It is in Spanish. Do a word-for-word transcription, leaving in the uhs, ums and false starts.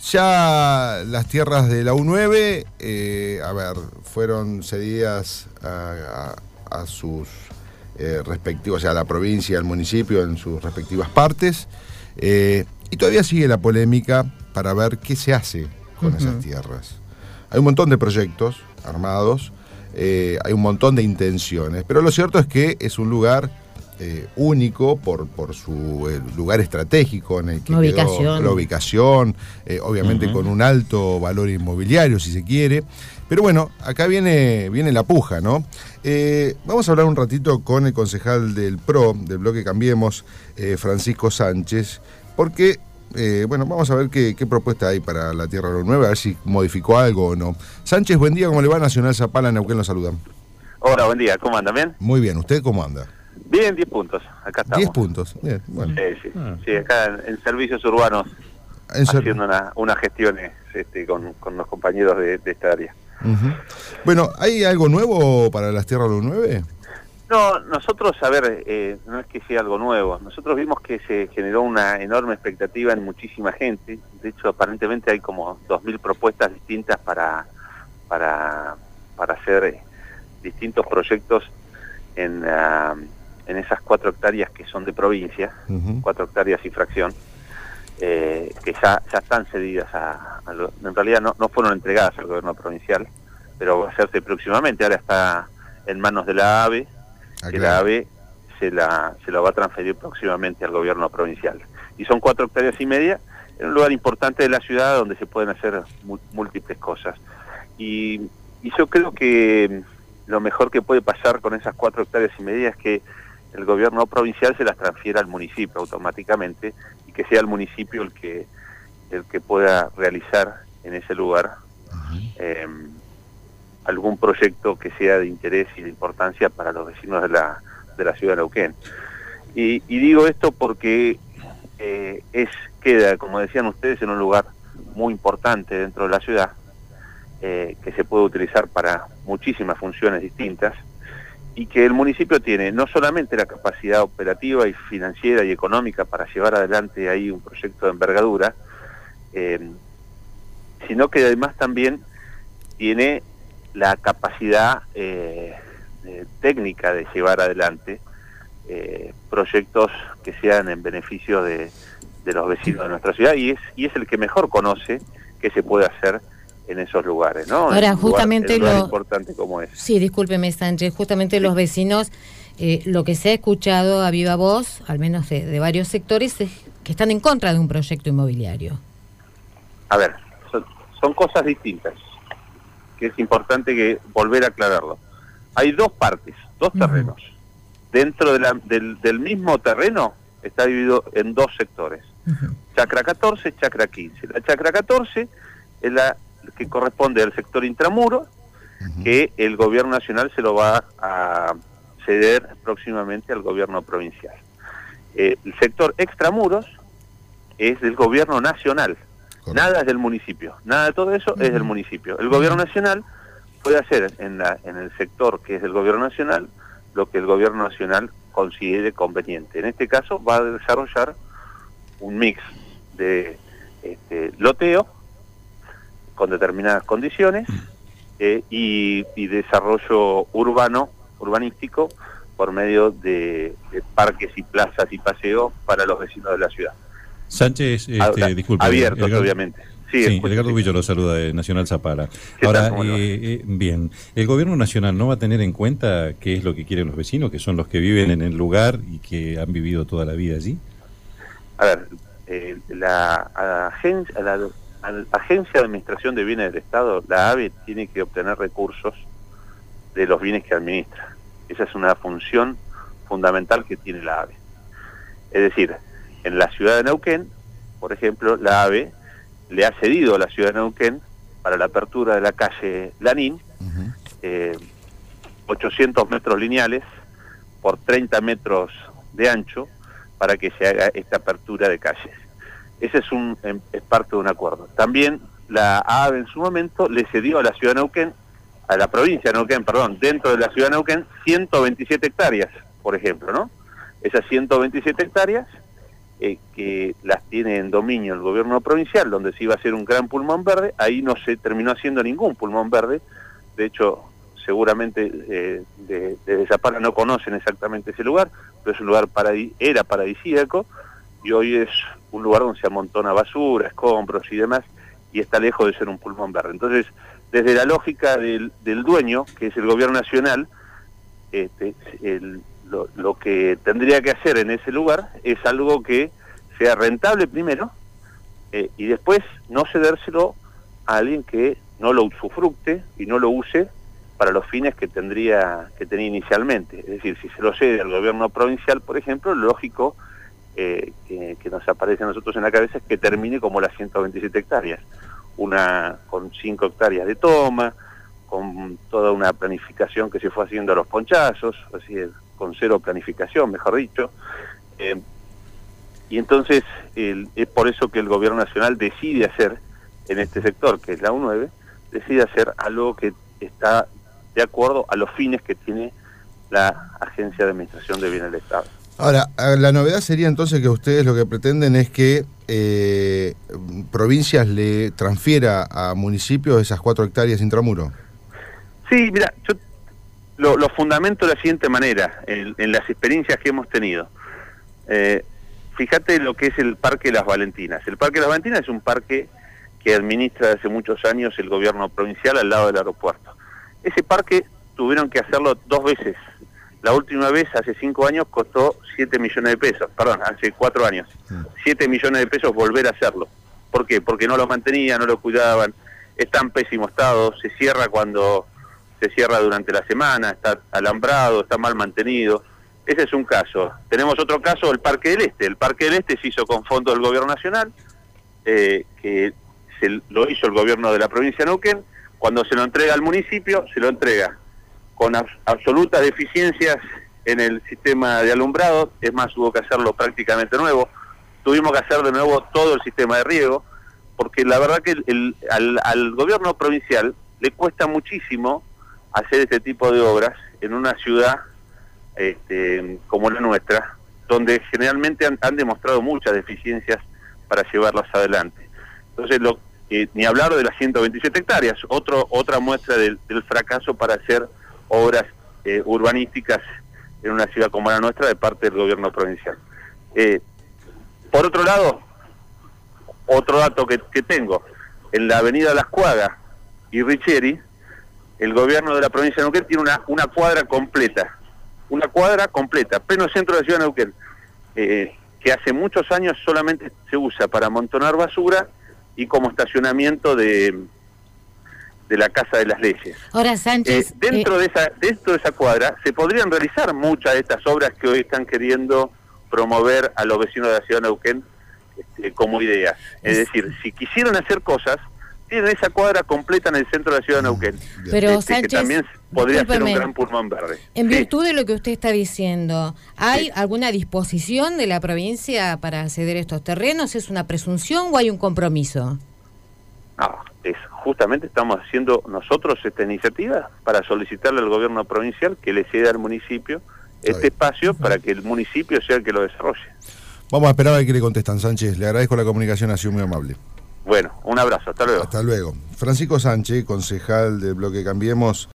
Ya las tierras de la U nueve, eh, a ver, fueron cedidas a, a, a sus eh, respectivos, o sea, a la provincia, al municipio en sus respectivas partes, eh, y todavía sigue la polémica para ver qué se hace con uh-huh. esas tierras. Hay un montón de proyectos armados, eh, hay un montón de intenciones, pero lo cierto es que es un lugar eh, único por, por su eh, lugar estratégico en el que ubicación. quedó la ubicación, eh, obviamente uh-huh. con un alto valor inmobiliario, si se quiere. Pero bueno, acá viene, viene la puja, ¿no? Eh, vamos a hablar un ratito con el concejal del P R O, del bloque Cambiemos, eh, Francisco Sánchez, porque... Eh, bueno, vamos a ver qué, qué propuesta hay para la Tierra de la U nueve, a ver si modificó algo o no. Sánchez, buen día, ¿cómo le va? Nacional Zapala, Neuquén, lo saludan. Hola, buen día, ¿cómo anda? ¿Bien? Muy bien, ¿usted cómo anda? Bien, diez puntos, acá estamos. diez puntos, bien, bueno. Sí, sí, ah. sí acá en, en servicios urbanos, en haciendo ser... una, unas gestiones este, con, con los compañeros de, de esta área. Uh-huh. Bueno, ¿hay algo nuevo para las Tierras de la U nueve? No, nosotros, a ver, eh, no es que sea algo nuevo. Nosotros vimos que se generó una enorme expectativa en muchísima gente. De hecho, aparentemente hay como dos mil propuestas distintas para, para, para hacer eh, distintos proyectos en, uh, en esas cuatro hectáreas que son de provincia, uh-huh. cuatro hectáreas y fracción, eh, que ya, ya están cedidas a, a lo, en realidad no, no fueron entregadas al gobierno provincial, pero va a hacerse próximamente. Ahora está en manos de la A V E, Ah, que claro. la A V E se la, se la va a transferir próximamente al gobierno provincial. Y son cuatro hectáreas y media en un lugar importante de la ciudad donde se pueden hacer múltiples cosas. Y, y yo creo que lo mejor que puede pasar con esas cuatro hectáreas y media es que el gobierno provincial se las transfiera al municipio automáticamente y que sea el municipio el que, el que pueda realizar en ese lugar uh-huh. eh, algún proyecto que sea de interés y de importancia para los vecinos de la, de la ciudad de Neuquén. Y, y digo esto porque eh, es queda, como decían ustedes, en un lugar muy importante dentro de la ciudad, eh, que se puede utilizar para muchísimas funciones distintas, y que el municipio tiene no solamente la capacidad operativa y financiera y económica para llevar adelante ahí un proyecto de envergadura, eh, sino que además también tiene la capacidad eh, eh, técnica de llevar adelante eh, proyectos que sean en beneficio de, de los vecinos de nuestra ciudad, y es y es el que mejor conoce qué se puede hacer en esos lugares, ¿no? Ahora, en justamente lugar, en lo importante como es. Sí, discúlpeme, Sánchez, justamente sí. Los vecinos, eh, lo que se ha escuchado a viva voz, al menos de, de varios sectores, es que están en contra de un proyecto inmobiliario. A ver, son, son cosas distintas, que es importante que volver a aclararlo. Hay dos partes, dos uh-huh. terrenos. Dentro de la, del, del mismo terreno está dividido en dos sectores. Uh-huh. Chacra catorce, Chacra quince. La Chacra catorce es la que corresponde al sector intramuros, uh-huh. que el gobierno nacional se lo va a ceder próximamente al gobierno provincial. Eh, el sector extramuros es del gobierno nacional. Nada es del municipio, nada de todo eso uh-huh. es del municipio. El gobierno nacional puede hacer en, la, en el sector que es del gobierno nacional lo que el gobierno nacional considere conveniente. En este caso va a desarrollar un mix de este, loteo con determinadas condiciones eh, y, y desarrollo urbano, urbanístico por medio de, de parques y plazas y paseos para los vecinos de la ciudad. Sánchez, este, disculpe. Abiertos, Edgardo, obviamente. Sí, sí Edgardo Villo lo saluda de Nacional Zapala. Ahora, eh, eh, bien, ¿el gobierno nacional no va a tener en cuenta qué es lo que quieren los vecinos, que son los que viven en el lugar y que han vivido toda la vida allí? A ver, eh, la, agencia, la, la Agencia de Administración de Bienes del Estado, la A V E, tiene que obtener recursos de los bienes que administra. Esa es una función fundamental que tiene la A V E. Es decir, en la ciudad de Neuquén, por ejemplo, la A V E le ha cedido a la ciudad de Neuquén para la apertura de la calle Lanín uh-huh. eh, ochocientos metros lineales por treinta metros de ancho para que se haga esta apertura de calles. Ese es, un, es parte de un acuerdo. También la A V E en su momento le cedió a la ciudad de Neuquén, a la provincia de Neuquén, perdón, dentro de la ciudad de Neuquén, ciento veintisiete hectáreas, por ejemplo, ¿no? Esas ciento veintisiete hectáreas eh, que las tiene en dominio el gobierno provincial, donde se iba a hacer un gran pulmón verde. Ahí no se terminó haciendo ningún pulmón verde. De hecho, seguramente eh, de, desde Zapala no conocen exactamente ese lugar, pero es un lugar paradis era paradisíaco, y hoy es un lugar donde se amontona basura, escombros y demás, y está lejos de ser un pulmón verde. Entonces, desde la lógica del, del dueño, que es el gobierno nacional, este, el, lo, lo que tendría que hacer en ese lugar es algo que sea rentable primero, eh, y después no cedérselo a alguien que no lo usufructe y no lo use para los fines que tendría que tenía inicialmente. Es decir, si se lo cede al gobierno provincial, por ejemplo, lógico eh, que, que nos aparece a nosotros en la cabeza es que termine como las ciento veintisiete hectáreas, una con cinco hectáreas de toma, con toda una planificación que se fue haciendo a los ponchazos, así con cero planificación, mejor dicho. Eh, y entonces el, es por eso que el gobierno nacional decide hacer en este sector, que es la U nueve, decide hacer algo que está de acuerdo a los fines que tiene la Agencia de Administración de Bienes del Estado. Ahora, la novedad sería entonces que ustedes lo que pretenden es que eh, provincias le transfiera a municipios esas cuatro hectáreas intramuro. Sí, mira, yo lo, lo fundamento de la siguiente manera, en, en las experiencias que hemos tenido. Eh, fíjate lo que es el Parque Las Valentinas. El Parque Las Valentinas es un parque que administra desde hace muchos años el gobierno provincial al lado del aeropuerto. Ese parque tuvieron que hacerlo dos veces. La última vez, hace cinco años, costó siete millones de pesos. Perdón, hace cuatro años. siete millones de pesos volver a hacerlo. ¿Por qué? Porque no lo mantenían, no lo cuidaban, está en pésimo estado, se cierra cuando se cierra durante la semana, está alambrado, está mal mantenido. Ese es un caso. Tenemos otro caso, el Parque del Este. El Parque del Este se hizo con fondos del gobierno nacional, eh, que se lo hizo el gobierno de la provincia de Neuquén. Cuando se lo entrega al municipio, se lo entrega con abs absolutas deficiencias en el sistema de alumbrado. Es más, hubo que hacerlo prácticamente nuevo. Tuvimos que hacer de nuevo todo el sistema de riego, porque la verdad que el, el, al, al gobierno provincial le cuesta muchísimo hacer este tipo de obras en una ciudad este, como la nuestra, donde generalmente han, han demostrado muchas deficiencias para llevarlas adelante. Entonces, lo, eh, ni hablar de las ciento veintisiete hectáreas, otro, otra muestra del, del fracaso para hacer obras eh, urbanísticas en una ciudad como la nuestra de parte del gobierno provincial. Eh, por otro lado, otro dato que, que tengo, en la avenida Las Cuadras y Richeri, el gobierno de la provincia de Neuquén tiene una, una cuadra completa, una cuadra completa, pleno centro de la ciudad de Neuquén, eh, que hace muchos años solamente se usa para amontonar basura y como estacionamiento de, de la Casa de las Leyes. Ahora, Sánchez... Eh, dentro, eh... de esa, dentro de esa cuadra se podrían realizar muchas de estas obras que hoy están queriendo promover a los vecinos de la ciudad de Neuquén este, como ideas. Es decir, si quisieran hacer cosas, tienen esa cuadra completa en el centro de la ciudad de Neuquén. Pero este, Sánchez, que también podría discúlpeme, ser un gran pulmón verde. En sí. virtud de lo que usted está diciendo, ¿hay sí. alguna disposición de la provincia para ceder estos terrenos? ¿Es una presunción o hay un compromiso? No, es, justamente estamos haciendo nosotros esta iniciativa para solicitarle al gobierno provincial que le ceda al municipio este espacio para que el municipio sea el que lo desarrolle. Vamos a esperar a ver qué le contestan, Sánchez. Le agradezco la comunicación, ha sido muy amable. Bueno, un abrazo, hasta luego. Hasta luego. Francisco Sánchez, concejal del bloque Cambiemos.